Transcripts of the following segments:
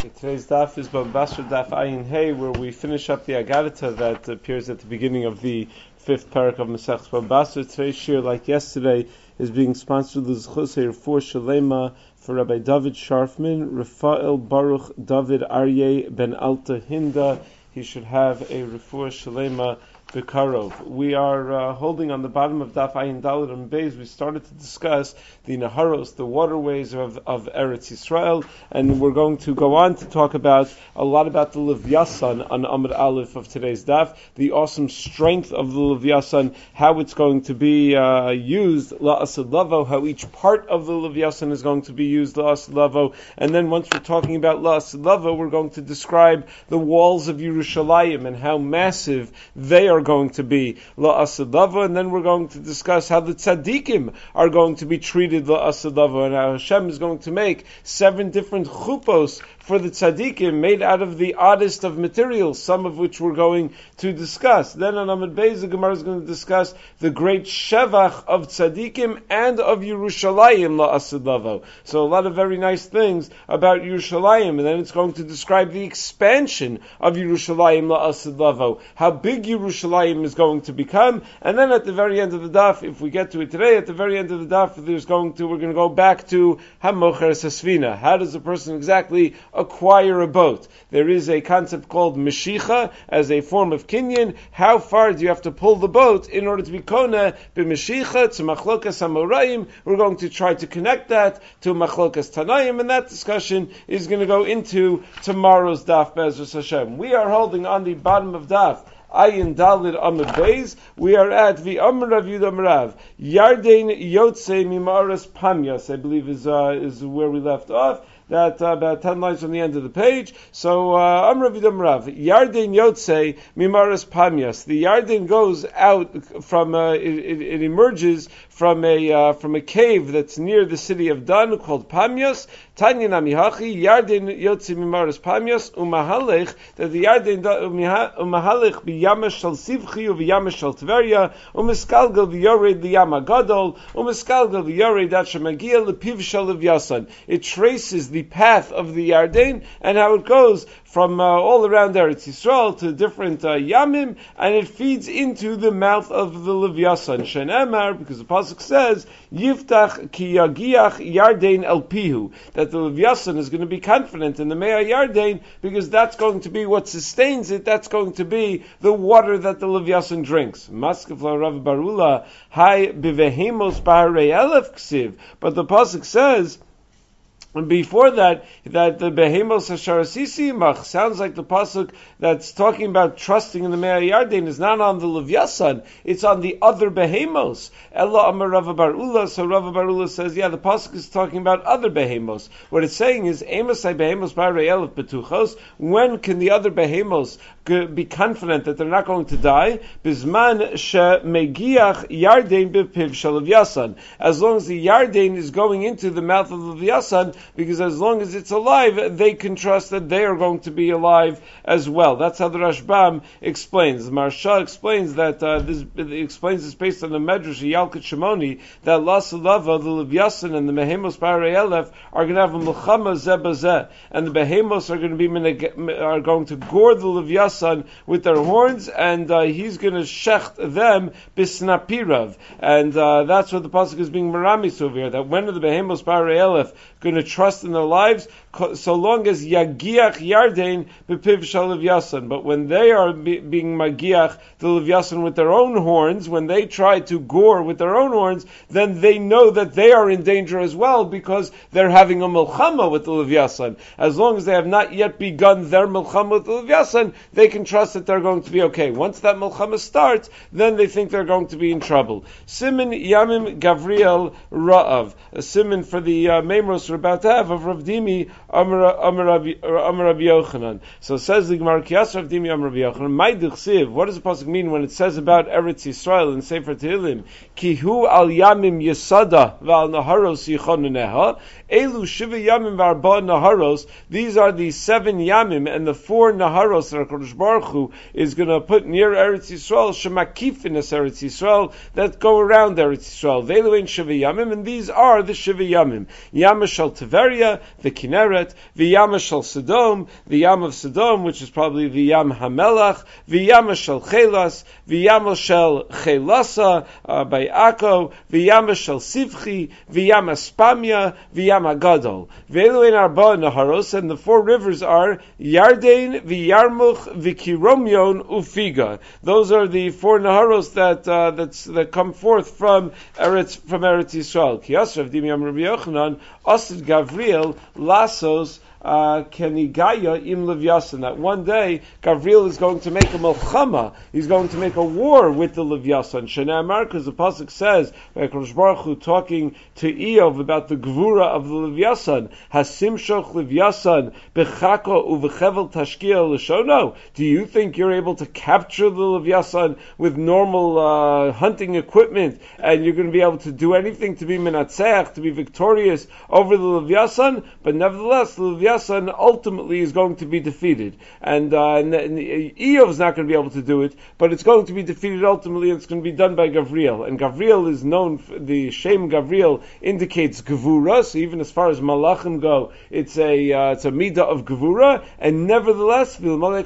Today's daf is Bambasra Daf Ayin Hey, where we finish up the Agadata that appears at the beginning of the fifth parak of Masechus Bambasra. Today's shir, like yesterday, is being sponsored with Zchusei Refuah Shalema for Rabbi David Sharfman, Rafael Baruch David Aryeh Ben Alta Hinda. He should have a Refuah Shalema Bekarov. We are holding on the bottom of Daf Ayin Daled and Beis. We started to discuss the Naharos, the waterways of Eretz Yisrael, and we're going to go on to talk about a lot about the Levyasan on Amud Aleph of today's Daf, the awesome strength of the Levyasan, how it's going to be used, La'asad Lavo, how each part of the Levyasan is going to be used, La'asad Lavo, and then once we're talking about La'asad Lavo, we're going to describe the walls of Yerushalayim and how massive they are going to be La'asad Lavo, and then we're going to discuss how the tzaddikim are going to be treated La'asad Lavo, and how Hashem is going to make 7 different chupos for the tzaddikim made out of the oddest of materials, some of which we're going to discuss. Then on Amud Beis, the Gemara is going to discuss the great shevach of tzaddikim and of Yerushalayim La'asad Lavo. So a lot of very nice things about Yerushalayim, and then it's going to describe the expansion of Yerushalayim La'asad Lavo, how big Yerushalayim is going to become, and then at the very end of the daf, if we get to it today, at the very end of the daf, we're going to go back to Hamocher Sasvina. How does a person exactly acquire a boat? There is a concept called Meshicha as a form of kinyan. How far do you have to pull the boat in order to be kona b'Meshicha to Machlokas Hamoraim? We're going to try to connect that to Machlokas Tanaim, and that discussion is going to go into tomorrow's daf Be'ezus Hashem. We are holding on the bottom of daf Ayin Dalid Amud Beis. We are at the Amr Rav Yudam Rav Yarden Yotze Mimaras Pamyas, I believe is where we left off. That about 10 lines from the end of the page. So Amr Rav Yudam Rav Yarden Yotze Mimaras Pamyas. The Yarden goes out from it emerges from a cave that's near the city of Dan called Pamyas. Tanya Namihachi Yarden Yotze Mimaras Pamyas Umahalech, that the Yarden Umahalech b'Yamash Shal Sivchi u'Yamash Shal Tveria u'Miskalgal v'Yored l'Yama Gadol u'Miskalgal v'Yored that shemagia l'Piv Shal Levyasan. It traces the path of the Yarden and how it goes from all around Eretz Yisrael to different Yamim, and it feeds into the mouth of the Levyasan. Shenemar, because the pasuk says Yiftach ki yagiach Yarden el pihu, that the Levyasan is going to be confident in the Mea Yarden because that's going to be what sustains it. That's going to be the water that the Levyasan drinks. Maskefla Rav Barula Hai bivehemos b'harei elef ksiv, but the pasuk says. And before that the Behemos Hasharasisi Mach sounds like the pasuk that's talking about trusting in the Mea Yarden is not on the Levyasan, it's on the other Behemos. Ella Amar Rav Bar Ula, so Rav Bar Ula says, yeah, the pasuk is talking about other Behemos. What it's saying is, Amosai Behemos Ba'arei Elef Betuchos, when can the other Behemos be confident that they're not going to die? Bizman she Megiach Yarden Bepiv Shel Levyasan. As long as the Yarden is going into the mouth of the Levyasan, because as long as it's alive, they can trust that they are going to be alive as well. That's how the Rashbam explains. The Marsha explains that this based on the Medrash Yalkut Shimoni, that Lasalava, the Levyasan and the Behemos Ba'arei Elef are going to have a Melchama Zeh B'Zeh, and the Behemos are going to gore the Levyasan with their horns, and he's going to shecht them bisnapirav, and that's what the pasuk is being meramis over here. That when are the Behemos Ba'arei Elef going to trust in their lives? So long as Yagiach Yarden Bepiv Shal Levyasan. But when they are being Magiach the Levyasan with their own horns, when they try to gore with their own horns, then they know that they are in danger as well because they're having a Milchama with the Levyasan. As long as they have not yet begun their Milchama with the Levyasan, they can trust that they're going to be okay. Once that Milchama starts, then they think they're going to be in trouble. Simin Yamim Gavriel Ra'av. A simin for the Memros we're about to have of Rav Dimi Amar Rabbi Yochanan. So says the Gemara, Kiyas Rav Dimi Amar Rabbi Yochanan, Mai Dichsiv, what does the pasuk mean when it says about Eretz Yisrael in Sefer Tehillim, Kihu al Yamim Yesada v'al Naharos Yichonuneha, Elu Shiva Yamim v'arba Naharos, these are the 7 Yamim and the 4 Naharos that HaKadosh Baruch Hu is going to put near Eretz Yisrael, Shemakifines Eretz Yisrael, that go around Eretz Yisrael. V'elu ein Shiva Yamim, and these are the Shiva Yamim. Yamash Shal Tiberia, the Kinneret, the Yam Shel Sodom, the Yam of Sodom, which is probably the Yam HaMelach, the Yam Shel Chelas, the Yam Shel Chelasa by Akko, the Yam Shel Sivchi, the Yam Spamia, the Yam Agadol. Ve'elu Arba Naharos, and the four rivers are Yarden, the Yarmuch, the Kiromyon, Ufiga. Those are the four Naharos that come forth from Eretz Yisrael. Kiyasrav Dimyam Rabbi Yochanan, Asid Gavriel, Lasos, Kenigaya im Levyasan, that one day Gavriel is going to make a melchama, he's going to make a war with the Levyasan. Shenamar, because the pasuk says, HaKadosh Baruch Hu talking to Eov about the gvura of the Levyasan, Hasimshoch Levyasan bechako uvechevel tashkia l'shono. Do you think you're able to capture the Levyasan with normal hunting equipment, and you're going to be able to do anything to be menatzeach, to be victorious over the Levyasan? But nevertheless, the Levyasan ultimately is going to be defeated, and Eov is not going to be able to do it, but it's going to be defeated ultimately, and it's going to be done by Gavriel. And Gavriel is known for, the Shem Gavriel indicates Gevura, so even as far as Malachim go, it's a midah of Gevura, and nevertheless, without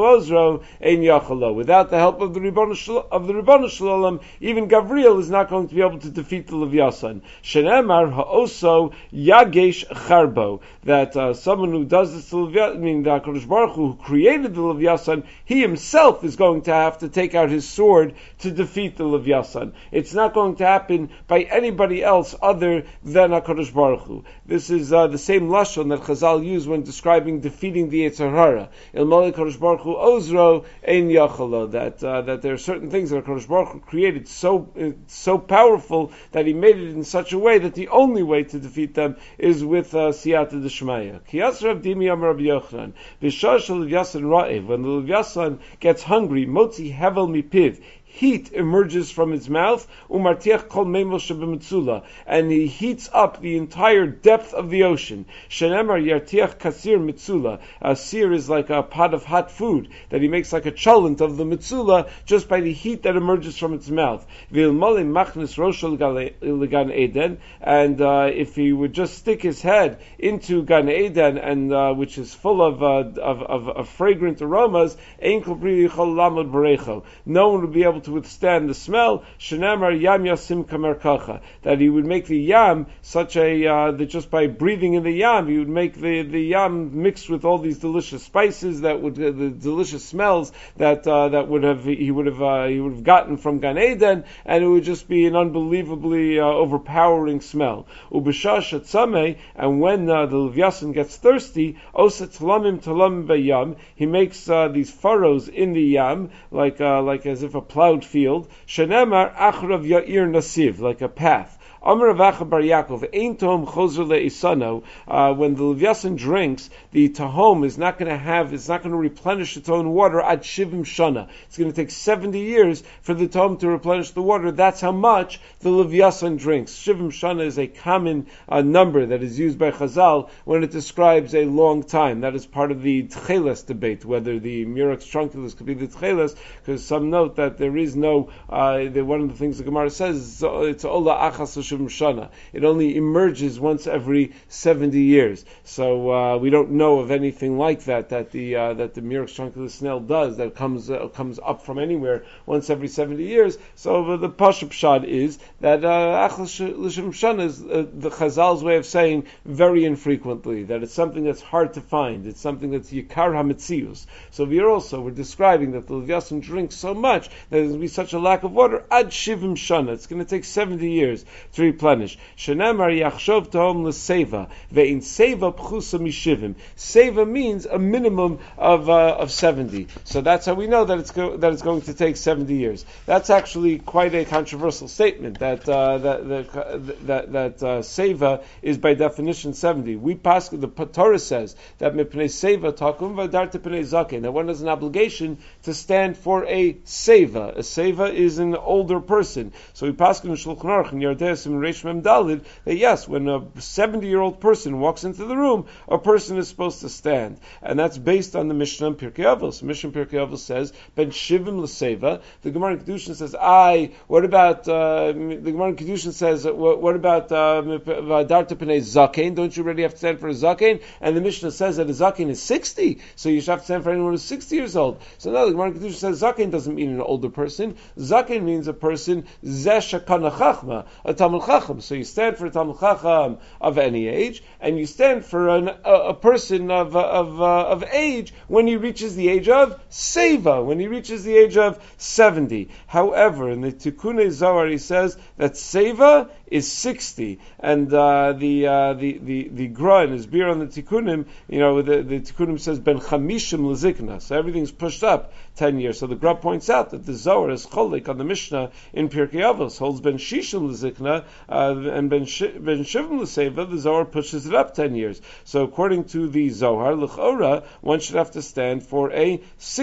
the help of the Ribbon Shalom, even Gavriel is not going to be able to defeat the Levyasan. Shenemar ha'oso yagesh charbo, that someone who does this to Levyasan, the HaKadosh Baruch Hu, who created the Levyasan, he himself is going to have to take out his sword to defeat the Levyasan. It's not going to happen by anybody else other than HaKadosh Baruch Hu. This is the same lashon that Chazal used when describing defeating the Yetzer Hara. Il Malei HaKadosh Baruch Hu ozro ein yachalo, that there are certain things that HaKadosh Baruch Hu created so powerful that he made it in such a way that the only way to defeat them is with siyata d'shmaya. Kiyasrav dimi Amar Rabbi Yochanan, v'shah shel Levyasan ra'ev, when the Levyasan gets hungry, motzi hevel mipiv, heat emerges from its mouth, umartiach kol meimel shebemitzula, and he heats up the entire depth of the ocean. Shenemar yartiach kasir mitzula. A sir is like a pot of hot food that he makes like a cholent of the mitzula just by the heat that emerges from its mouth. V'ilmale machnis roshel legan eden, and if he would just stick his head into Gan Eden, and which is full of fragrant aromas, ein kol bri yichol lamod berecho, no one would be able to withstand the smell. Shenamar yam yasim kamer kacha, that he would make the yam such a that just by breathing in the yam, he would make the yam mixed with all these delicious spices that would the delicious smells that he would have gotten from Gan Eden, and it would just be an unbelievably overpowering smell. Ubisha shatzame, and when the Levyasan gets thirsty, osa talamim bayam, he makes these furrows in the yam like as if a plowed field. Shenemar achrav ya'ir nasiv, like a path. Amar Ravacha bar Yaakov, ein tom chozer le'isano. When the Levyasan drinks, the tahom is not going to replenish its own water ad shivim shana. It's going to take 70 years for the tahom to replenish the water. That's how much the Levyasan drinks. Shivim shana is a common number that is used by Chazal when it describes a long time. That is part of the Tcheles debate, whether the Murex trunculus could be the Tcheles, because some note that there is no, one of the things the Gemara says, it's Ola Achas Shana. It only emerges once every 70 years. So we don't know of anything like that the Murex trunculus snail does, that comes up from anywhere once every 70 years. So the Pashup Shad is that Achas L'Shem Shana is the Chazal's way of saying very infrequently, that it's something that's hard to find. It's something that's Yikar HaMetzius. So we're describing that the Levyasan drinks so much that there's going to be such a lack of water, ad Shivim Shana. It's going to take 70 years to replenish. Shenemar yachshov tahom l'seva, ve'in seva pchusa mishivim. Seva means a minimum of 70. So that's how we know that it's going to take 70 years. That's actually quite a controversial statement. That seva is by definition 70. We pass the Torah says that mipnei seva takum v'darta pnei zaken, that one has an obligation to stand for a seva. A seva is an older person. So we pass in Shulchan Aruch in Yerdei in Reish Mem Dalid that yes, when a 70-year-old person walks into the room, a person is supposed to stand, and that's based on the Mishnah in Pirkei Avos. Mishnah in Pirkei Avos says Ben Shivim L'Seva. The Gemara in Kedushin says what about the Gemara in Kedushin says what about V'adarta Pnei Zakein? Don't you already have to stand for a Zakein? And the Mishnah says that a Zakein is 60, so you should have to stand for anyone who's 60 years old. So now the Gemara in Kedushin says Zakein doesn't mean an older person. Zakein means a person Zeh Shekana Chachma, a Talmud Chacham. So you stand for a Talmud Chacham of any age, and you stand for a person of age when he reaches the age of Seva, when he reaches the age of 70. However, in the Tikkunei Zohar he says that Seva is 60, and the Gra in his beer on the Tikkunim, the Tikkunim says Ben Chamishim L'Zikna, so everything's pushed up 10 years. So the Gra points out that the Zohar is cholik on the Mishnah in Pirkei Avos, holds Ben Shishim L'Zikna, and Ben Shivim L'Seva, the Zohar pushes it up 10 years. So according to the Zohar, L'Chora, one should have to stand for a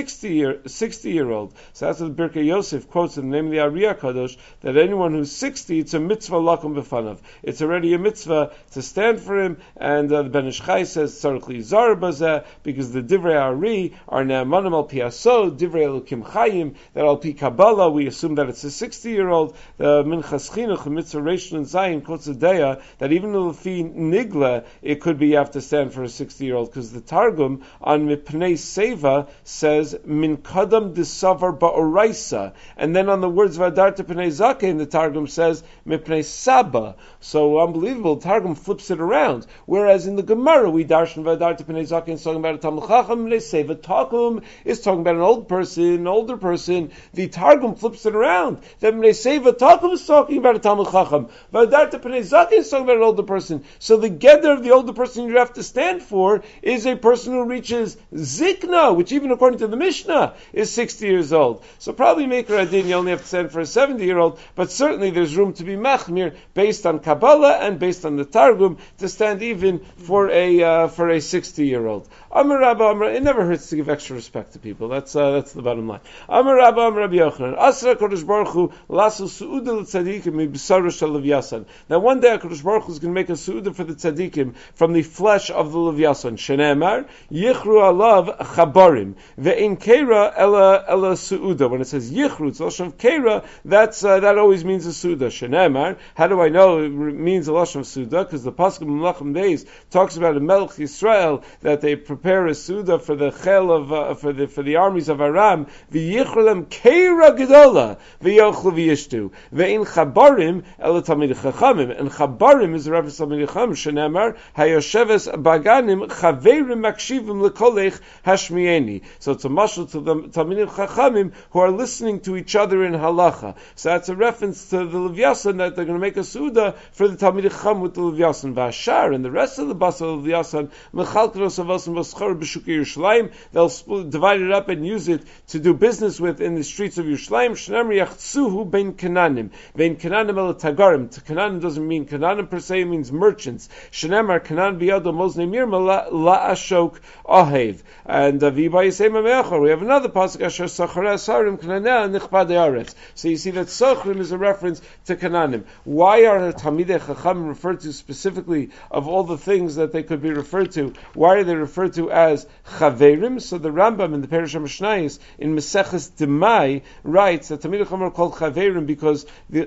60-year-old. So that's what Birkei Yosef quotes in the name of the Ari HaKadosh, that anyone who's 60, it's a mitzvah lakum b'fanav. It's already a mitzvah to stand for him, and the Ben Ish Chai says, tzarich lizar bazeh, because the Divrei Ari are ne'amanim al pi asod, Divrei Elokim Chayim, that al pi Kabbalah, we assume that it's a 60-year-old. The Minchas Chinuch, Mitzvah Reish and Zayin, quotes a deya, that even if he nigla, it could be you have to stand for a 60-year-old, because the Targum on Mipnei Seva says, Min Kadam Disavar Ba'oraisa, and then on the words V'adarta Pnei Zakein, the Targum says, Mipnei Saba. So unbelievable, Targum flips it around. Whereas in the Gemara, we darshan V'adarta Pnei Zakein is talking about a Talmud Chacham, Mipnei Seva Takum is talking about an older person. The Targum flips it around. That Mipnei Seva Takum is talking about a Talmud Chacham. V'adarta Pnei Zakein is talking about an older person. So the gather of the older person you have to stand for is a person who reaches Zikna, which even according to the Mishnah is 60 years old. So probably Meikar Adin, you only have to stand for a 70-year-old, but certainly there's room to be machmir based on Kabbalah and based on the Targum to stand even for a 60-year-old. Amar Rabba Amar, it never hurts to give extra respect to people. That's the bottom line. Amar Rabba Amar Rabbi Yochanan, Asra Kodesh Baruch Hu lasu suuda l'tzadikim mibsaru shel Lev Yasan. Now one day Kodesh Baruch Hu is going to make a suuda for the tzadikim from the flesh of the Lev Yasan. Shenemar yichru alav chabarim ve'in keira ela suuda. When it says yichru, it's lashon of keira. That always means a suuda. Shenemar. How do I know it means a lashon of suuda? Because the pasuk in Melachim Beis talks about a Melech Yisrael that they prepare a suuda for the chel of for the armies of Aram. V'yichrulem keira gedola v'yochlu v'yishtu ve'in chabarim ela tamid chachamim. And chabarim is a reference to tamid chachamim. Shenemar hayosheves baganim chaverim makshivim lekolech hashmieni. So it's a mashal to the tamid chachamim who are listening to each other in halacha. So that's a reference to the Lev Yasan that they're going to make a suuda for the Talmidei Chacham with the Lev Yasan. V'ashar and the rest of the basa of Lev Yasan mechalkeros avasim v'schar b'shukei Yerushalayim. They'll divide it up and use it to do business with in the streets of Yerushalayim. Shneim yachtzuhu bein Kananim. Bein Kananim el Tagarim. Kananim doesn't mean Kananim per se; it means merchants. Shneimar Kanan biyado moznei mirma la'ashok ahev. And v'yiba yisei mameachor. We have another pasuk asher sacharei asarim Kananeh nichbadei aretz. So you see that Sochrim is a reference to Kananim. Why are Talmidei Chacham referred to specifically of all the things that they could be referred to? Why are they referred to as Chaverim? So the Rambam in the Perish HaMishnayos in Meseches Demai writes that Talmidei Chacham are called Chaverim because their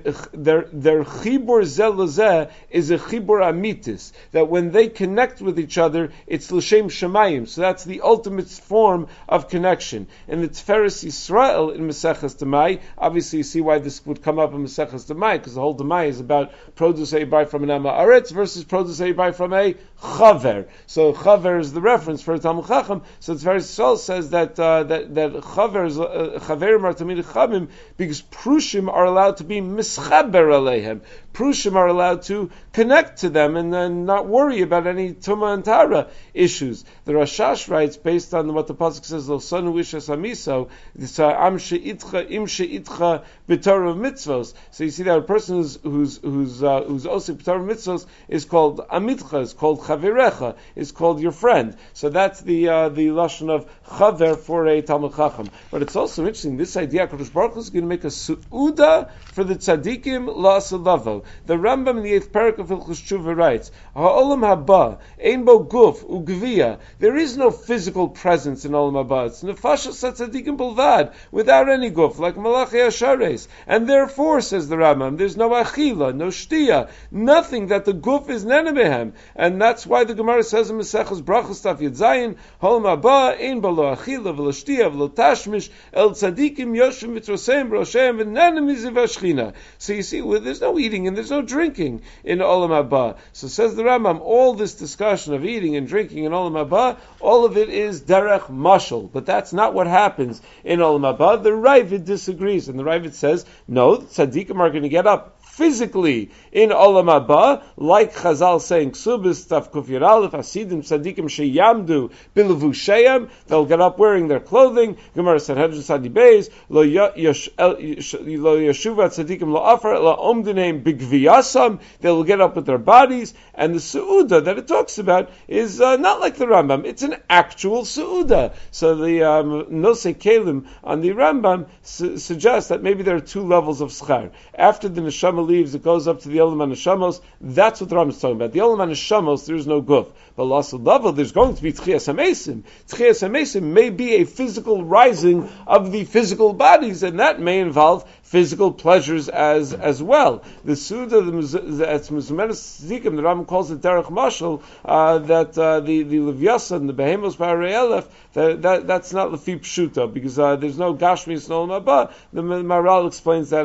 Chibur Zel Lezeh is a Chibur Amitis, that when they connect with each other, it's L'Shem Shemayim. So that's the ultimate form of connection. In the Tiferes Yisrael in Meseches Demai, obviously you see why this would come up in Meseches Demai, because the whole Demai is about produce that you buy from an Amma Aretz versus produce that you buy from a Chaver. So Chaver is the reference for a Talmud Chacham. So Tiferes Yisrael says that Chaverim are Talmidei Chachamim because Prushim are allowed to be Mischaber Aleihem. Prushim are allowed to connect to them and then not worry about any Tuma and Tara issues. The Rashash writes, based on what the pasuk says, Lo sonu ishas hamiso, it's am she'itcha im she'itcha b'torah mitzvos. So you see that a person who's who's osik b'Torah mitzvos is called amitcha, is called chavirecha, is called your friend. So that's the lashon of chaver for a Talmid Chacham. But it's also interesting, this idea, HaKadosh Baruch Hu is going to make a su'uda for the tzaddikim la'asalavo. The Rambam in the 8th parak of Hilchos Tshuva writes, ha'olam haba, ein bo guf, ugviya. There is no physical presence in olam haba. It's nefashas tzaddikim bulvad, without any guf, like Malachi Ashares. And therefore, says the Rambam, there's no achila, no shtiya, nothing that the guf is nenemehem. And that's why the Gemara says in Mesechus Brachos Taf Yud Zayin, olam haba, ein bo lo achila, v'lo shtiya, v'lo tashmish, el tzaddikim yoshim mitzroseim b'rosheim v'nanem miziv hashchina. So you see, there's no eating and there's no drinking in olam haba. So says the Rambam, all this discussion of eating and drinking in olam haba, all of it is derech mashal, but that's not what happens in olam haba. The Ravid disagrees, and the Ravid says, no, the tzaddikim are going to get up physically in olam haba, like Chazal saying, Ksubis Taf Kuf Yud Aleph, Hasidim Tzadikim Sheyamdu Bilevusheim, they'll get up wearing their clothing. Gemara Sanhedrin Sadi Beis, Lo Yeshuva Tzadikim Lo Afar, Lo Omdineim Bigviyasam, they'll get up with their bodies, and the Su'uda that it talks about is not like the Rambam, it's an actual Su'uda. So the Nosei Kelim on the Rambam suggests that maybe there are two levels of schar. After the neshama leaves, it goes up to the Olam HaNeshamos. That's what the Rambam is talking about. The Olam HaNeshamos, there is no guf. But L'asal Davar, there's going to be Tchias HaMesim. Tchias HaMesim may be a physical rising of the physical bodies, and that may involve physical pleasures as well. The Suda, that's Mizmenes Zikim, the Rambam calls it Derech Mashal, that the Levyasan, the Behemos Parei Elef, that's not Lefi Pshuta, because there's no Gashmis in Olam Haba. The Maral explains that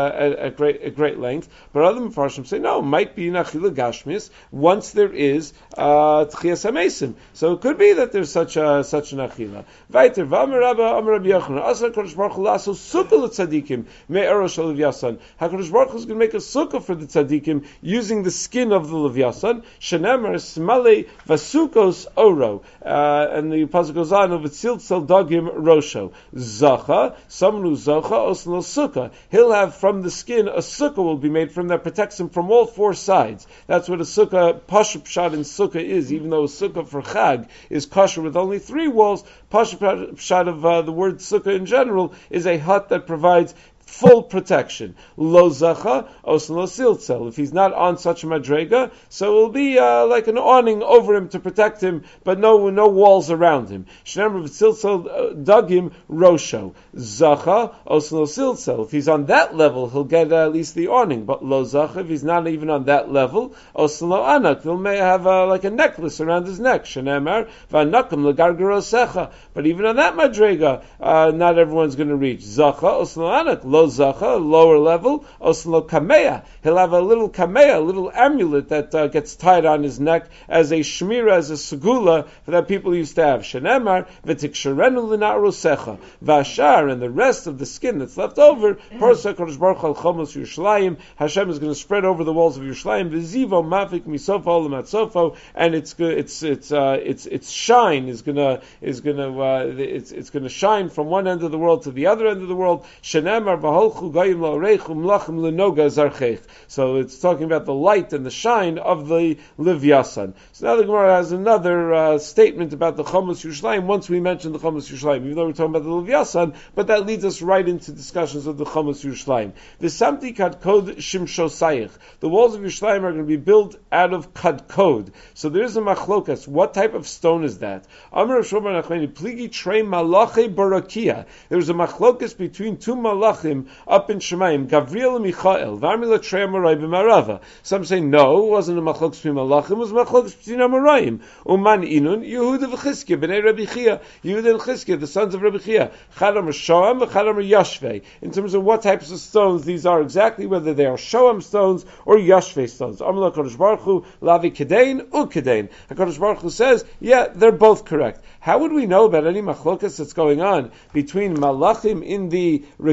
at great length. But other Mefarshim say, no, it might be Nachila Gashmis once there is Tchias HaMesim. So it could be that there's such an Achila. Weiter, V'amar Rabba, Amar Rabbi Yochanan, Asar Kodesh Baruch Hu Lasso Sukkah L'Tzadikim, Me'ero Shel Levyasan. HaKadosh Baruch Hu is going to make a sukkah for the Tzadikim using the skin of the Levyasan. Shenemar Smale Vasukos Oro. And the pasuk goes on, V'tzil Tzal Dagim Rosho. Zacha, someone who's Zacha, Oslo Sukkah. He'll have from the skin, a sukkah will be made from that protects him from all four sides. That's what a sukkah, Pashup Pshat in sukkah is, even though a sukkah for Chag is kosher with only 3 walls. Pashup Pshat of the word sukkah in general is a hut that provides full protection. Lo zacha, oslo siltzel. If he's not on such a madrega, so it will be like an awning over him to protect him, but no walls around him. Shnemer v'siltzel dagim rosho. Zacha, oslo siltzel. If he's on that level, he'll get at least the awning. But lo zacha, if he's not even on that level, oslo anak. He'll may have like a necklace around his neck. Shnemer v'anakam legargarosecha. But even on that madrega, not everyone's going to reach. Zacha, oslo anak. Lo zacha, lower level, oslo kameya. He'll have a little kameya, a little amulet that gets tied on his neck as a shmira, as a segula that people used to have. Shenemar v'tiksherenu l'na'rosecha v'ashar, and the rest of the skin that's left over. Parsa Kodesh Baruch Hu al Chomos Yerushalayim. Hashem is going to spread over the walls of Yerushalayim. V'zivo mafik misofo l'matzofo, and its shine is going to shine from one end of the world to the other end of the world. Shenemar so it's talking about the light and the shine of the Levyasan. So now the Gemara has another statement about the Chomos Yerushalayim once we mentioned the Chomos Yerushalayim, even though we're talking about the Levyasan, but that leads us right into discussions of the Chomos Yerushalayim. The Samti Kadkod Shimshosayich. The walls of Yerushalayim are going to be built out of Kadkod. So there is a machlokas. What type of stone is that? Amar Shomar Nachmeni Pligi Trei Malache Barakia. There's a machlokas between two malachim up in Shemaim, Gavriel and Michael, Varmila Trei Amorai b'Marava. Some say no, it wasn't a machlokes between malachim, it was a machlokes between Amoraim. Uman Inun, Yehuda v'Chizkiah, b'nei Rabbi Chia, Yehuda and Chizkiah, the sons of Rabbi Chia, Chadam are Shoam, Chadam are Yashvei. In terms of what types of stones these are exactly, whether they are Shoam stones or Yashvei stones. Amar HaKadosh Baruch Hu, Lavi Kedain, Ukedain. HaKadosh Baruch Hu says, yeah, they're both correct. How would we know about any machlokas that's going on between malachim in the Rekiah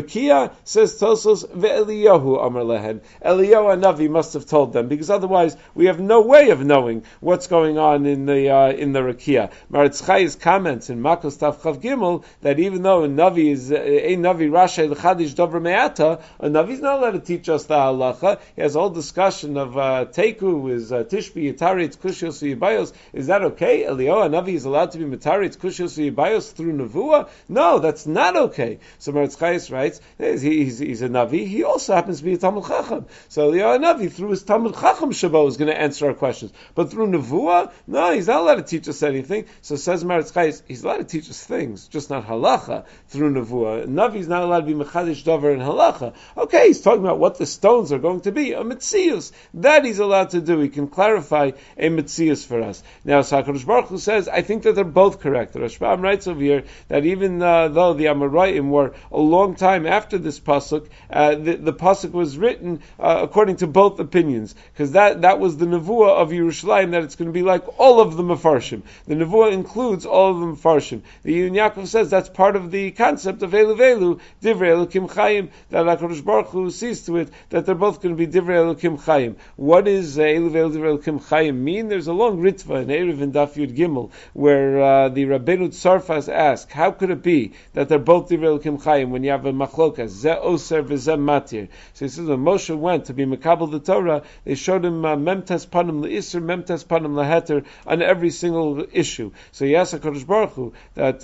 Rakia, says Tosos, ve'Eliyahu Amar lehen. Eliyahu and Navi must have told them, because otherwise we have no way of knowing what's going on in the Rakia. Maritz Chay's comments in Makos Tav Chav Gimel that even though a Navi is a Navi Rashay l'chadish Dover Me'ata, a Navi is not allowed to teach us the halacha. He has a whole discussion of Teku is Tishbi Yitaritz Kushios Yibayos. Is that okay? Eliyahu a Navi is allowed to be Mitaritz Kushios Yibayos through Nevuah? No, that's not okay. So Maritz Chayes writes, he's a Navi. He also happens to be a Talmud Chacham. So Eliyahu Navi, through his Talmud Chacham Shabo, is going to answer our questions. But through Nevuah, no, he's not allowed to teach us anything. So says Maritz Chayes, he's allowed to teach us things, just not halacha through Nevuah. Navi is not allowed to be Mechadish Dover in halacha. Okay, he's talking about what the stones are going to be, a Metzius. That he's allowed to do. He can clarify a Metzius for us. Now, HaKadosh Baruch Hu says, I think that they're both correct. The Rashbam writes over here that even though the Amoraim were a long time after this pasuk, the pasuk was written according to both opinions, because that was the nevuah of Yerushalayim, that it's going to be like all of the Mefarshim. The nevuah includes all of the Mefarshim. The Yidin Yaakov says that's part of the concept of Elu Velu, Divrei Elokim Chaim, that HaKadosh Baruch Hu sees to it that they're both going to be Divrei Elokim Chaim. What does Elu Velu, Divrei Elokim Chaim mean? There's a long ritva in Erev and Daf Yud Gimel where the Rabbeinu Tzarfas ask, how could it be that they're both Divrei Elokim Chaim when you have a machlokas, Ze Oser v'Ze Matir? So he says when Moshe went to be Mekabel the Torah, they showed him Memtes Panim L'Isr, Memtes Panim L'Heter on every single issue. So he asked HaKadosh Baruch Hu that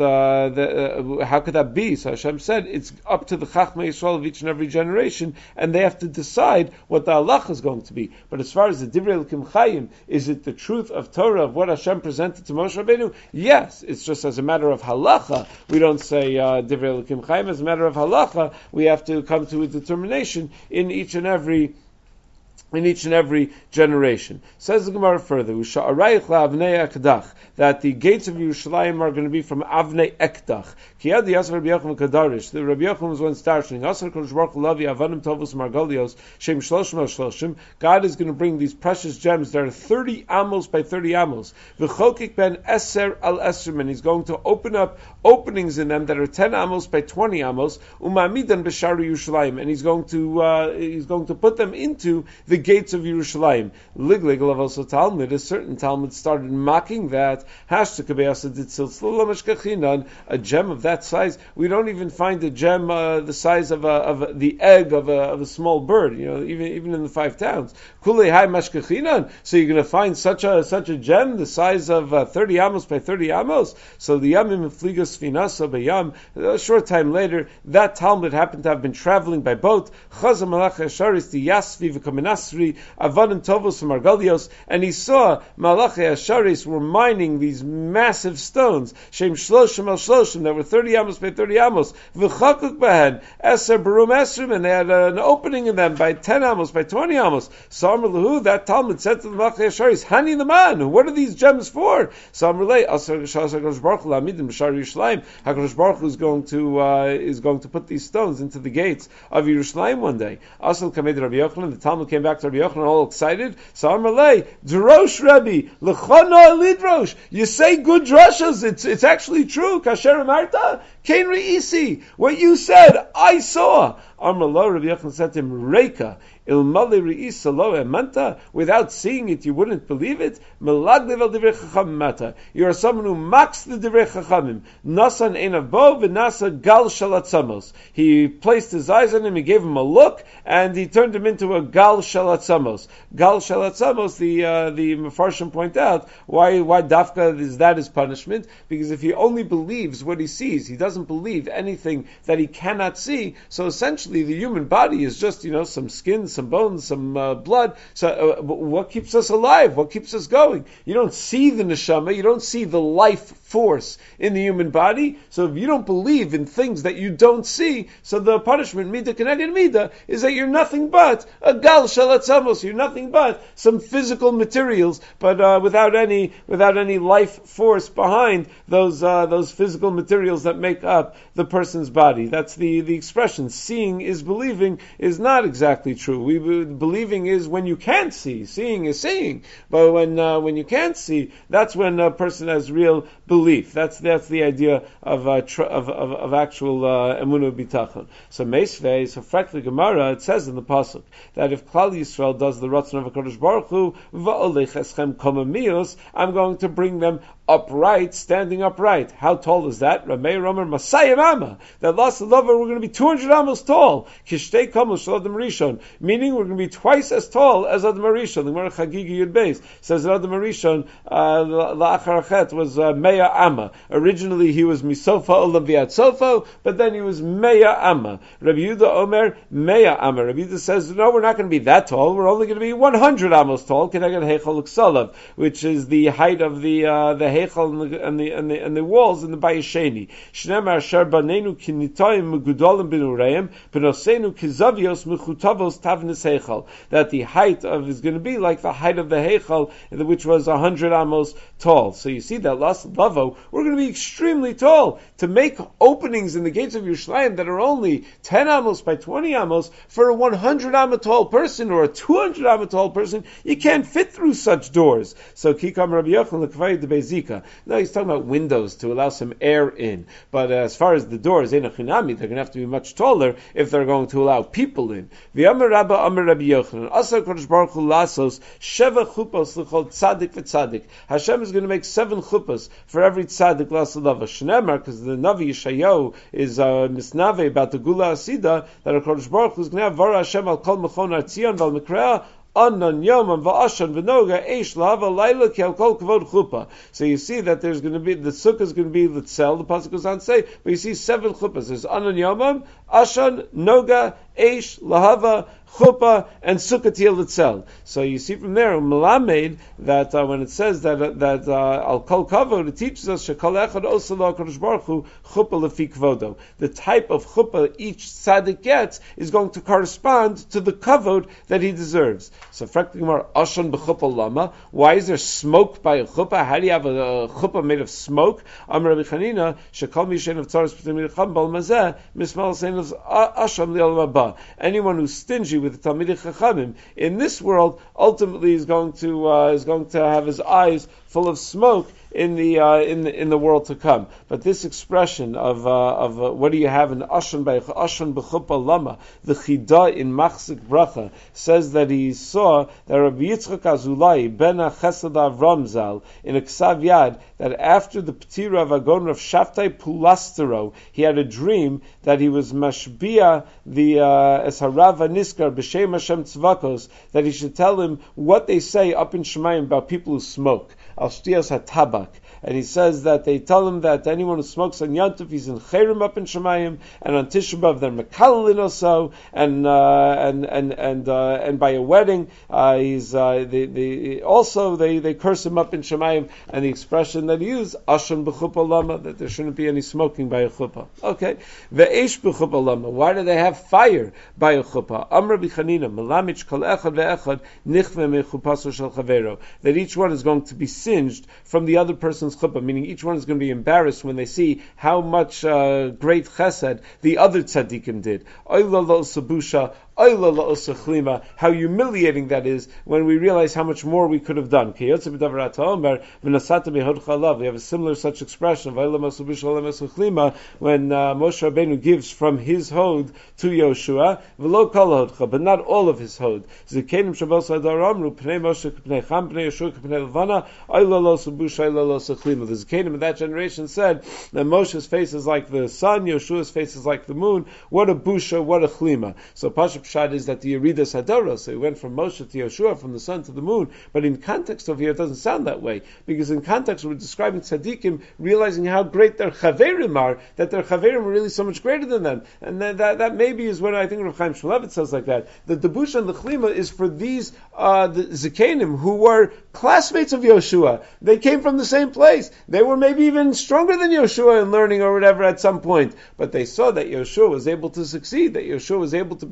how could that be? So Hashem said it's up to the Chachmei Yisrael of each and every generation, and they have to decide what the halacha is going to be. But as far as the Divrei Elokim Chaim, is it the truth of Torah, of what Hashem presented to Moshe Rabbeinu? Yes, it's just as a matter of halacha. We don't say Divrei Elokim Chaim. As a matter of halacha, we have to come to a determination in each and every generation. Says the Gemara further, that the gates of Yerushalayim are going to be from Avnei Ekdach. The Rabbi Yochanan was once darshaning, God is going to bring these precious gems that are 30 amos by 30 amos. Ben Eser al Esrim, and he's going to open up openings in them that are 10 amos by 20 amos. Umamidan b'shar Yerushalayim, and he's going to put them into the gates of Yerushalayim. Liglig of also Talmud, a certain Talmud started mocking that. A gem of that size, we don't even find a gem the size of the egg of a small bird. Even in the 5 towns. Kulei hai mashkachinan. So you're going to find such a gem the size of 30 amos by 30 amos. So the Yamim Fligas Finasa Bayam. A short time later, that Talmud happened to have been traveling by boat. Chazam Malach Hasharis the Yasvi v'Kamenasri Avanim Tovos from Margalios, and he saw Malachi Asharis were mining these massive stones, Shem Shloshim al Shloshim, that were 30 amos by 30 amos, V'chakuk Bahen, Eser Barum Esrim, and they had an opening in them by 10 amos, by 20 amos. So Amr Lahu, that Talmud said to the Malachi Asharis, Hani the man, what are these gems for? So Amr Lei, HaKadosh Baruch Hu Lamidim B'shar Yerushalayim, HaKadosh Baruch Hu is going to put these stones into the gates of Yerushalayim one day. Asal Kamed Rabbi Yochanan, the Talmud came back to Rabbi Yochanan all excited. So Amalei, Drosh Rebbe, Lechana Lidrosh. You say good drashas. It's actually true. Kasher Marta, Kain Reisi. What you said, I saw. Amalei, Rabbi Yochanan said to him, Reika. Without seeing it, you wouldn't believe it. You are someone who mocks the Divrei Chachamim. Nasan einav bo v'nasa gal shalatzamos. He placed his eyes on him, he gave him a look, and he turned him into a gal shalatzamos. Gal shalatzamos, the Mefarshim point out, why dafka is that his punishment? Because if he only believes what he sees, he doesn't believe anything that he cannot see, so essentially the human body is just, some skin, some bones, some blood. So what keeps us alive? What keeps us going? You don't see the neshama, you don't see the life force in the human body. So if you don't believe in things that you don't see, so the punishment, mida keneged mida, is that you're nothing but a gal shalatzamos. You're nothing but some physical materials, but without any life force behind those physical materials that make up the person's body. That's the expression. Seeing is believing is not exactly true. Believing is when you can't see. Seeing is seeing. But when you can't see, that's when a person has real belief. That's the idea of actual emunah bitachon. So Meisvei, so frankly Gemara, it says in the pasuk that if Klal Yisrael does the ratzon of HaKadosh Baruch Hu, va'olech eschem komamios, I'm going to bring them upright, standing upright. How tall is that? Ramei Romer Masayim Amma. That last lover, we're going to be 200 amos tall. Kishtei Kamos Shel Adam Rishon. Meaning we're going to be twice as tall as Adam Rishon. The Gemara Chagigi Yud Beis says that Adam Rishon La'achar Achet was Meya Amma. Originally he was Misofa Olam Viat Sofo, but then he was Meya Amma. Rabbi Yehuda Omer Meya Amma. Rabbi Yehuda says, no, we're not going to be that tall. We're only going to be 100 amos tall. Keneged Heichal Uksalav, which is the height of the Heichal and the walls in the Bayesheni. Shnemar Shar Banenu Kinitoim Megudolim Benureim Benosenu Kizavios Mechutavos Tavnis Heichal. That the height of is going to be like the height of the Heichal, which was 100 amos tall. So you see that last Lavo, we're going to be extremely tall. To make openings in the gates of Yerushalayim that are only 10 amos by 20 amos for a 100 amma tall person or a 200 amma tall person, you can't fit through such doors. So Kikam Rabbi Yochanan L'Kvayid de Bezika. No, he's talking about windows to allow some air in. But as far as the doors, they're going to have to be much taller if they're going to allow people in. V'Amar Rabba Amar Rabbi Yochanan. Asa Kodesh Baruch Hu lasos sheva chupos l'chol tzadik v'tzadik. Hashem is going to make 7 chuppos for every tzadik lasalava. Shneimar, because the Navi Yeshayahu is misnave about the Gula Asida, that Kodesh Baruch Hu is going to have vara Hashem al kol mechon artzion val mikrea Anan Yomam Va'ashan V'noga Eish Lava Laila Kel Kol Kavod Chuppah. So you see that there's going to be, the sukkah is going to be Litzel, the pasuk goes on to say, but you see 7 chuppahs. There's Anan Yomam, Ashan, Noga, Eish, Lahava, Chuppah, and Sukkah Til Litzel. So you see from there, Melamed, that when it says that Al Kol Kavod, it teaches us Shekol Echad Osala Kodesh Baruch Hu Chuppah Lefi Kvodo. The type of chuppah each tzaddik gets is going to correspond to the kavod that he deserves. So, frankly, Ashan b'chuppah lama. Why is there smoke by a chuppah? How do you have a chuppah made of smoke? Amar Rabbi Chanina, shekol mishen of tzaras p'tim milcham bal mazeh mismal sein of Ashan li'olam haba. Anyone who's stingy with the Talmidei Chachamim in this world ultimately is going to have his eyes full of smoke in the world to come. But this expression of what do you have in Ashan b'chuppah lama, the Chida in Machzik Bracha says that he saw that Rabbi Yitzchak Azulai ben Chesed Avram Zal in a Ksav Yad, that after the Ptira of Agon of Shaftai Pulastero, he had a dream that he was mashbia the Esharav Niskar b'Shem Hashem Tzvakos, that he should tell him what they say up in Shemayim about people who smoke. Al Shtiyas HaTabak. And he says that they tell him that anyone who smokes on Yantuf, he's in Chayrim up in Shemayim, and on Tisha B'Av they're Mekalelin also, and by a wedding, they curse him up in Shemayim, and the expression that he used, Ashan b'chuppah lama, that there shouldn't be any smoking by a chuppah. Okay. Ve'esh b'chuppah lama. Why do they have fire by a chuppah? Amr b'chanina, melamich kol echad ve'echad, nichve mechupaso shel chavero. That each one is going to be singed from the other person's chuppah, meaning each one is going to be embarrassed when they see how much great chesed the other tzaddikim did. Oila lo sabusha, oila lo osachlima. How humiliating that is when we realize how much more we could have done. We have a similar such expression of oila lo sabusha, oila lo osachlima when Moshe Rabbeinu gives from his hod to Yoshua, v'lo kol hodcha, but not all of his hod. Zikenim shavos hadar amru pnei Moshe k'pnei Cham pnei Yoshua k'pnei Levana, oila lo sabusha, oila lo osachlima. The Zikanim of that generation said that Moshe's face is like the sun, Yoshua's face is like the moon. What a busha, what a chlima. So Pasha Pshad is that the Yeridas Hadara, so he went from Moshe to Yoshua, from the sun to the moon. But in context of here, it doesn't sound that way, because in context we're describing tzaddikim realizing how great their chaverim are, that their chaverim are really so much greater than them. And that maybe is when I think Rav Chaim Shmulevitz says like that the busha and the chlima is for these the Zikanim who were classmates of Yoshua. They came from the same place. They were maybe even stronger than Yoshua in learning or whatever at some point. But they saw that Yoshua was able to succeed, that Yoshua was able to become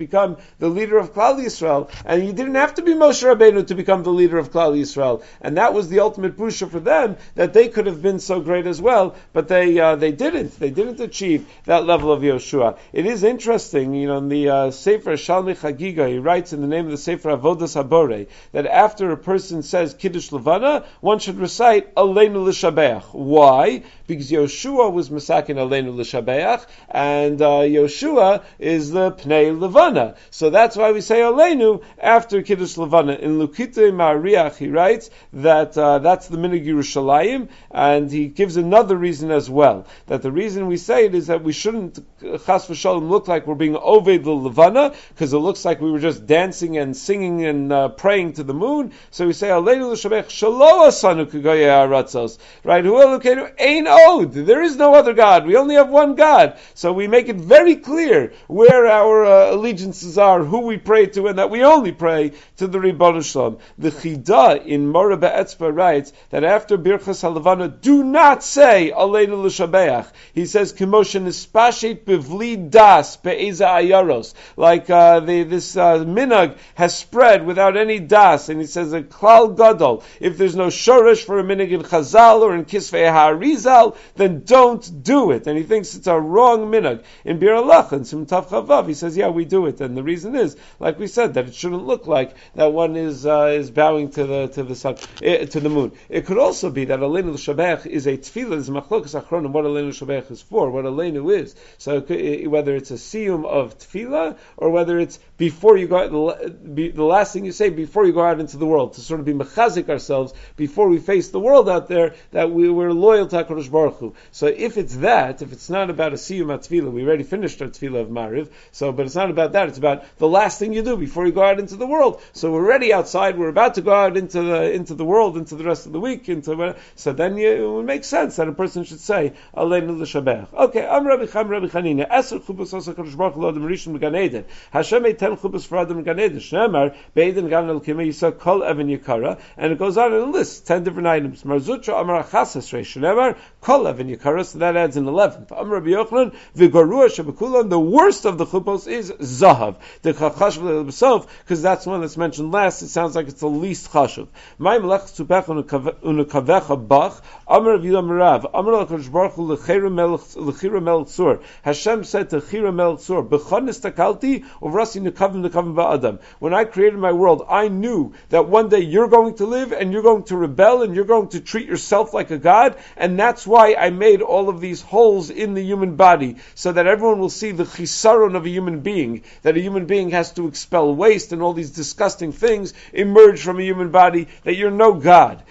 the leader of Klal Yisrael, and you didn't have to be Moshe Rabbeinu to become the leader of Klal Yisrael. And that was the ultimate busha for them, that they could have been so great as well, but they didn't. They didn't achieve that level of Yoshua. It is interesting, in the Sefer Shalmi Chagiga, he writes in the name of the Sefer Avodas Habore, that after a person says Kiddush Levana, one should recite Aleinu L'Shabeach. Why? Because Yoshua was Masakin Aleinu L'Shabeach, and Yoshua is the Pnei Levana. So that's why we say Aleinu after Kiddush Levana. In Lukitei Ma'ariach, he writes that that's the Minig Yerushalayim, and he gives another reason as well. That the reason we say it is that we shouldn't Chas v'Shalom look like we're being Oved Levana, because it looks like we were just dancing and singing and praying to the moon. So we say Aleinu L'Shabeach Shelo Asanu K'Goyei Ha'aratzos. Right? Hu Elokeinu Ein Od. There is no other God. We only have one God. So we make it very clear where our allegiances are, who we pray to, and that we only pray to the Ribbon Shalom. The Chida in Mora Be'etzba writes that after Birchas HaLevana, do not say Aleinu L'Shabeach. He says K'moshe Nispashet Bevli Das Be'eza Ayaros. Like this minhag has spread without any das, and he says a klal gadol. If there's no shorish for a minhag in Chazal or in Kisvei HaRizal, then don't do it. And he thinks it's a wrong minhag. In Bir Alach and Sim Tav Chavav, he says, yeah, we do it. And the reason is, like we said, that it shouldn't look like that one is bowing to the sun, to the moon. It could also be that Aleinu L'Shabeach is a tefillah, is machlokas achronim, what Aleinu L'Shabeach is for, what Aleinu is. So whether it's a siyum of tefillah, or whether it's before you go out, the last thing you say before you go out into the world, to sort of be mechazik ourselves before we face the world out there, that we're loyal to HaKadosh Baruch Hu. So if it's that, if it's not about a siyum tefillah, we already finished our tefillah of Mariv, but it's not about that, it's about the last thing you do before you go out into the world. So we're already outside, we're about to go out into the world, into the rest of the week, so then it would make sense that a person should say, Aleinu L'Shabeach. Okay, I'm Rabbi Chanina, Eser Chubas Osa HaKadosh Baruch Hu L'Adam Rishon B'Gan Eden. Hashem made 10 chubas for Adam Gan Eden. Shneimar, Be'eden Gan El-Kimei Yisa Kol Even Yikara, and it goes on and lists 10 different items. Marzutra Amar Achas Esrei, Shneimar, Kol Even Yikara, so that adds an 11th. Amar Rabbi Yochanan, V'Gorua Shebekulan, the worst of the chupos is Zahav. The Chachashav L'Besov, because that's the one that's mentioned last, it sounds like it's the least chashuv. My Melech Tzupech Unukavecha Bach, Amar Rabbi Yamarav, Amar HaKadosh Baruch Hu L'Chira Melech Tzur. Hashem said to Chira Melech Tzur, B'chonis Takalti, Uvrasi Nekavim Ba'adam. When I created my world, I knew that one day you're going to live, and you're going to rebel, and you're going to treat yourself like a god, and that's why I made all of these holes in the human body, so that everyone will see the chisaron of a human being, that a human being has to expel waste and all these disgusting things emerge from a human body, that you're no god.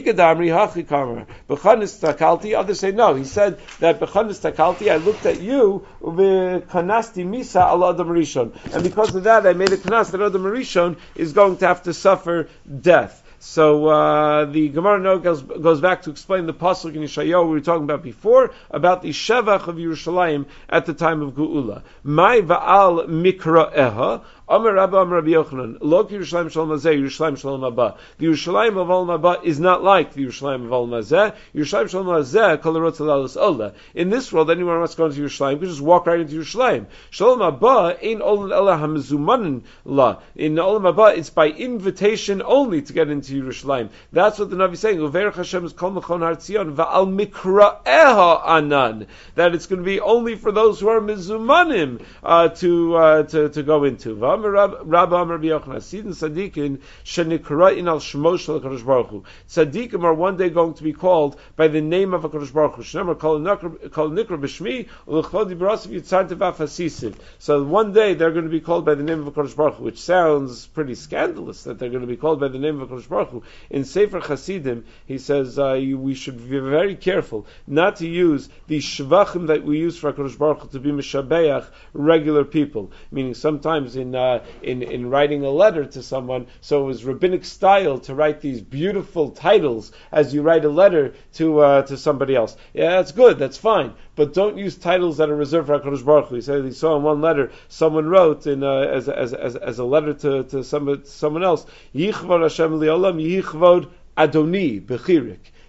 Others say no. He said that B'chanis Takalti, I looked at you, Kanasti Misa al Adam Rishon, and because of that I made a kanas that Adam Rishon is going to have to suffer death. So the Gemara goes back to explain the pasuk in Yeshayahu we were talking about before, about the shevach of Yerushalayim at the time of Geula. Mai va'al mikra'eha, Amar Rabba Amar Rabbi Yochanan, Lo ki Yerushalayim Shalom Hazeh, Yerushalayim Shalom Haba. The Yerushalayim of Olam Haba is not like the Yerushalayim of Olam Hazeh. Yerushalayim Shalom Hazeh, Kol Harotz Alalos Ola. In this world, anyone who wants to go into Yerushalayim can just walk right into Yerushalayim. Shalom Haba ain't Olam Ela HaMezumanin La. In Olam Haba, it's by invitation only to get into Yerushalayim. That's what the Navi is saying. Uverach Hashem is Kol Mechon Har Tzion Va'al Mikra'eha Anan. That it's going to be only for those who are Mezumanim to go into. Rabbi Amar B'Yochanan, Sidin Tzadikin Shenikra'in al Shmo Shel HaKadosh Baruch Hu. Tzadikim are one day going to be called by the name of HaKadosh Baruch Hu. Shneimar Kol Nikra B'Shmi U'Lechvodi B'Rasav Yitzar Tevaf HaSisiv. So one day they're going to be called by the name of HaKadosh Baruch Hu, which sounds pretty scandalous that they're going to be called by the name of HaKadosh Baruch Hu. In Sefer Chasidim, he says we should be very careful not to use the shvachim that we use for HaKadosh Baruch Hu to be mishabeach regular people. Meaning sometimes in writing a letter to someone, so it was rabbinic style to write these beautiful titles as you write a letter to somebody else. Yeah, that's good, that's fine, but don't use titles that are reserved for HaKadosh Baruch Hu. He said he saw in one letter someone wrote as a letter to someone else, Yichvod Hashem li'olam, Yichvod Adoni Bechirik.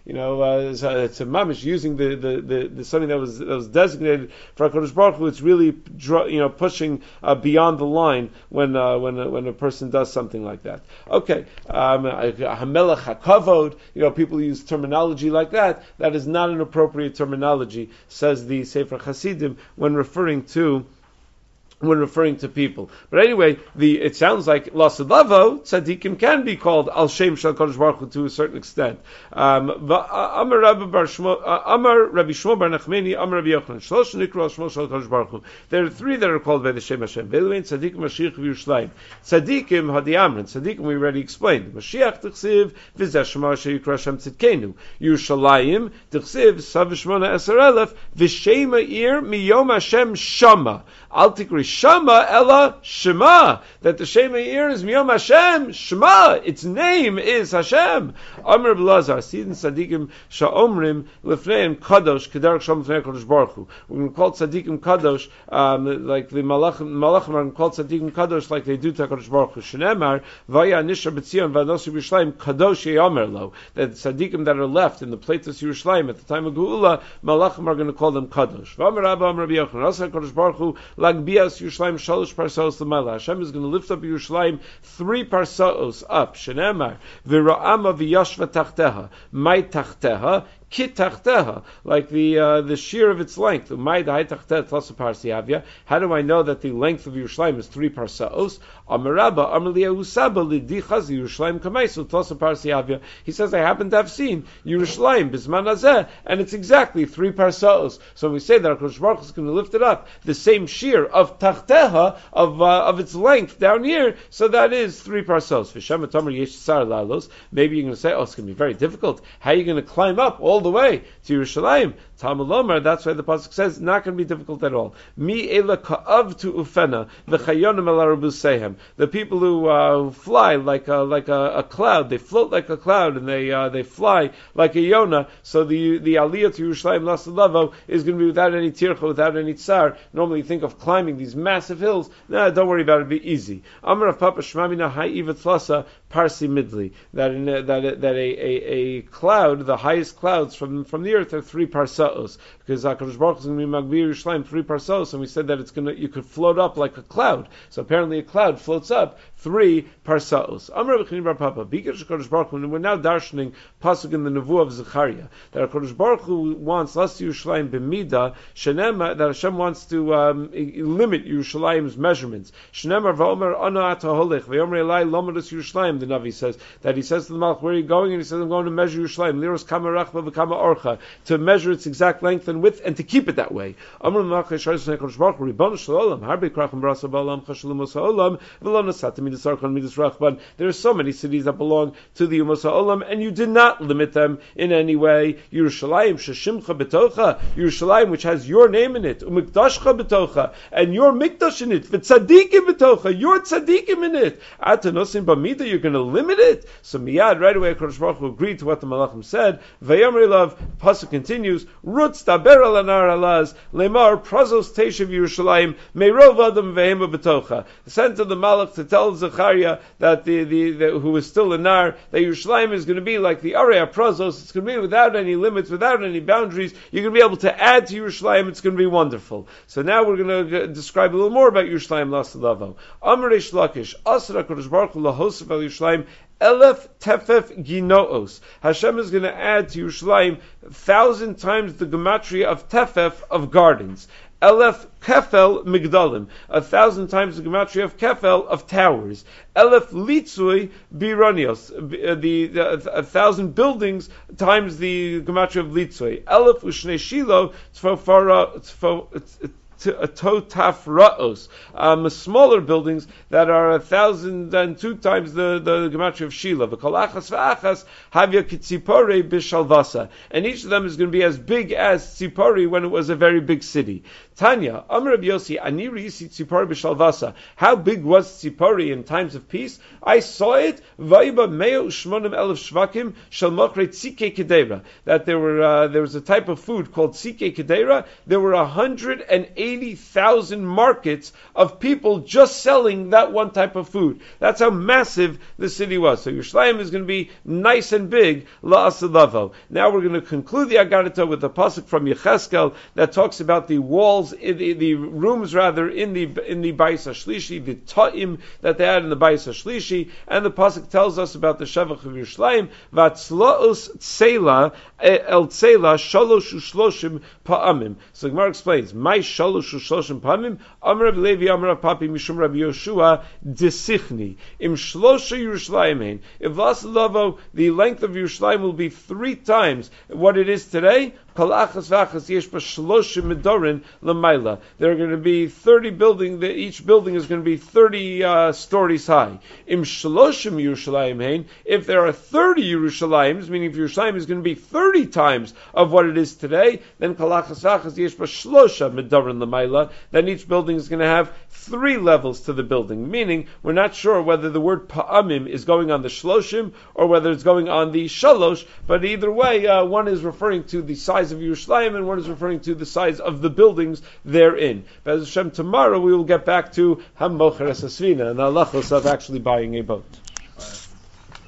it's a mamish using the something that was designated for HaKadosh Baruch Hu. It's really pushing beyond the line when a person does something like that. Okay, Hamelech HaKavod. People use terminology like that. That is not an appropriate terminology, says the Sefer Hasidim, when referring to people. But anyway, it sounds like Lasadavo, tzaddikim can be called Al Shem Shel Kodesh Baruch Hu to a certain extent. Amar Rabbi Shmuel bar Nachmani, Amar Rabbi Yochanan, Shlosh Nikru Al Shmo Shel Kodesh Baruch Hu. There are three that are called by the Shem Hashem. Ve'luin tzaddikim Mashiach v'Yerushalayim. Tzaddikim Hadi Amrin. Tzaddikim we already explained. Mashiach T'chsiv v'Zeh Shema Sheyikra Hashem Tzidkenu. Yerushalayim T'chsiv Sav Shmona Eser Elef v'Shema Ir Miyom Hashem Shama. Al Tikri Shama Ella Shema. That the Shema here is Miyom Hashem Shema. Its name is Hashem. Amr B'Lazar Sidin Tzadikim Sha'omrim Lefneim Kadosh Kedarek Shalom Lefnei Kodesh Baruch Hu. We're going to call Tzadikim Kadosh like the Malachim are going to call Tzadikim Kadosh like they do to Kodesh Baruch Hu. Shneimar Vaya Nishar B'Tzion V'Anosi Yerushalayim Kadosh Ye'omer Lo. That Tzadikim that are left in the place of Yerushalayim at the time of Geula, Malachim are going to call them Kadosh. V'Amar Rabba Amar Rabbi Yochanan Asa Kodesh Baruch Hu Lagbias Yerushalayim Shalosh Parsaos L'Mala. Hashem is going to lift up Yerushalayim 3 parsaos up. Shenemar V'Ra'ama V'Yashva Tachteha Mai Tachteha Kitachteha, like the shear of its length. How do I know that the length of Yerushalayim is 3 parsaos? He says, I happen to have seen Yerushalayim Bisman Hazeh, and it's exactly 3 parsaos. So when we say that HaKadosh Baruch Hu is going to lift it up, the same shear of Tachteha, of its length down here, so that is 3 parsaos. Maybe you're going to say, it's going to be very difficult. How are you going to climb up all the way to Yerushalayim? Talmud Lomar, that's why the pasuk says, not going to be difficult at all. Mi ela ka'av tu ufena v'chayonim ala rabusehem. The people who fly like a cloud, they float like a cloud, and they fly like a yona. So the aliyah to Yerushalayim Lasalavo is going to be without any tircha, without any tsar. Normally you think of climbing these massive hills. No, don't worry about it. It'll be easy. Amar of Papa Shmamina ha'ivat tlasa parsi midli. That a cloud, the highest clouds from the earth, are 3 parsaos. Because HaKadosh Baruch Hu is going to be Magbir Yerushalayim 3 parsaos, and we said that you could float up like a cloud. So apparently a cloud floats up 3 parsaos. Amar B'chinim Bar Papa, B'ikesh HaKadosh Baruch Hu, and we're now darshaning pasuk in the Nevuah of Zechariah, that HaKadosh Baruch Hu wants Las Yerushalayim b'mida, Shenema, that Hashem wants to limit Yerushalayim's measurements. Shenemar v'omer ana ata holech, v'yomer elai lomedas Yerushalayim, the Navi says, that he says to the Malach, where are you going? And he says, I'm going to measure Yerushalayim, liros kama rachba v'kama orcha, to measure its exact length and width, and to keep it that way. Amar Malach Yishar Snei HaKadosh Baruch Hu, Ribbon Shalom, Harbe Krachim Brasa Ba'olam, Chashalim Ha'olam, V'lo Nasata Midas Archon Midas Rachban. There are so many cities that belong to the Umas Ha'olam, and you did not limit them in any way. Yerushalayim Sheshimcha B'tocha, Yerushalayim which has your name in it, Umikdashcha B'tocha, and your Mikdash in it, V'tzadikim B'tocha, your tzadikim in it. Atanosim B'mida, you're going to limit it. So miyad, right away, HaKadosh Baruch Hu agreed to what the Malachim said. V'yomer Elav, pasuk continues, Rutz Daber Al Anar Alaz, Lemar Prazos Teshav Yerushalayim, Meirov Adam Vehema B'tocha. Sent to the Malach to tell Zechariah that the who is still in Nar, that Yerushalayim is going to be like the Area Prazos. It's going to be without any limits, without any boundaries. You're going to be able to add to Yerushalayim. It's going to be wonderful. So now we're going to describe a little more about Yerushalayim Lasalavo. Amar Reish Lakish, Asra Kodesh Baruch Hu Lahosef Al Yerushalayim Elef Tefef Ginoos. Hashem is going to add to Yerushalayim 1,000 times the gematria of Tefef of gardens. Elef Kefel Migdalim, 1,000 times the gematria of Kefel of towers. Elef Litzui Bironios, 1,000 buildings times the gematria of Litzui. Elef Ushnei Shilo Totaf Ra'os, smaller buildings that are 1,002 times the gematria of Sheila. V'kolachas v'achas havya kitzipori b'shalvasa, and each of them is going to be as big as Tzipori when it was a very big city. Tanya, Amar Rabbi Yossi, Ani Risi Tzipori b'shalvasa. How big was Tzipori in times of peace? I saw it. Vayba meo shmonim elef shvakim shel mochrei tzikei kedera. That there was a type of food called tzikei kedera. There were 180 180,000 markets of people just selling that one type of food. That's how massive the city was. So Yerushalayim is going to be nice and big, la'asilavo. Now we're going to conclude the Agarita with a pasuk from Yecheskel that talks about the walls, the rooms rather, in the Bayis HaShlishi, the ta'im that they had in the Bayis HaShlishi, and the pasuk tells us about the Shevach of Yerushalayim, Vatzlaos Tzela, El Tzela, Shalosh Ushloshim Pa'amim. So Gemara explains, My Shalosh Ushloshim Pa'amim, Amar Rabbi Levi, Amar Papi, Mishum Rabbi Yoshua, Desichni. Im Shlosha Yerushalayim Hein. If Vasilavo, the length of Yerushalayim will be 3 times what it is today, there are going to be 30 buildings, each building is going to be 30 stories high. Im shloshim Yerushalayim hein, if there are 30 Yerushalayim, meaning if Yerushalayim is going to be 30 times of what it is today, then then each building is going to have 3 levels to the building, meaning we're not sure whether the word pa'amim is going on the shloshim or whether it's going on the shalosh, but either way, one is referring to the size of Yerushalayim and one is referring to the size of the buildings therein. But as Hashem, tomorrow we will get back to Hamocher Esasvina and the halachos of actually buying a boat.